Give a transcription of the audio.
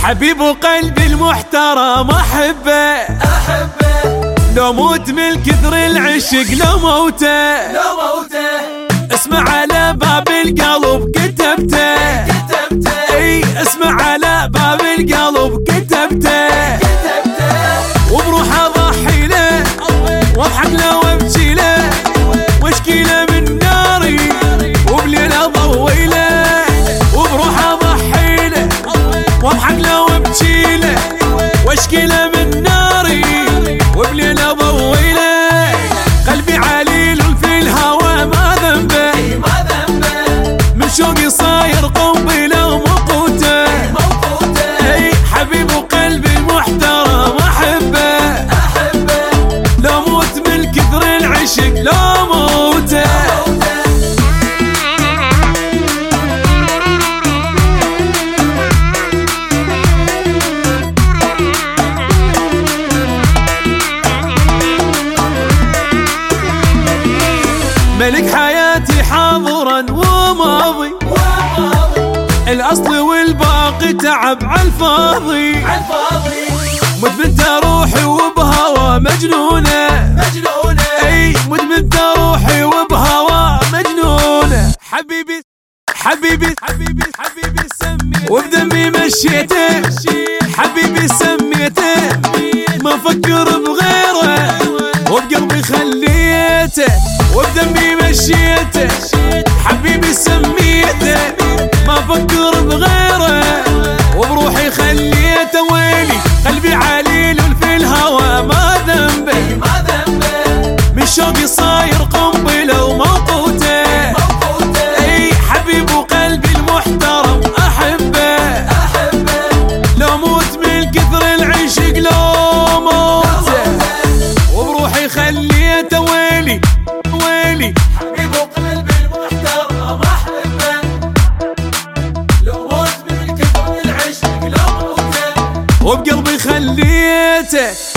حبيب قلبي المحترم أحبه لو موت من كثر العشق لو موته اسمع على باب القلب كتبته اي اسمع على باب القلب كتبته وبروح اضحي له واضحك له وابكي له واشكي له من ناري وبليل اضوي له وبروح اضحي له واضحك له وابكي له واشكي له من ناري وبليل اضوي له قلبي عليل في الهوى ما ذنبه من شوقي صاير قنبله ومقوته اي حبيب قلبي المحترم احبه لو موت من كثر العشق لو موته ملك حياتي حاضرا وماضي الأصل والباقي تعب عالفاضي مدمنت روحي وبهوى مجنونة اي مدمنت روحي وبهوى مجنونة حبيبي سميته وبدمي مشيته حبيبي سميته ما فكر بغيره وبقلبي خليته وبدمي مشيته حبيبي سميته ما فكر بغيره وبروحي خليته ويلي قلبي عليل في الهوى ما ذنبه من شوقي صاير قنبله وموقوته اي حبيب قلبي المحترم احبه لو موت من كثر العشق لو موته وبروحي خليته ويلي حبيب قلبي المحترم احبه لو موت من كثر العشق لو موته وبقلبي خليته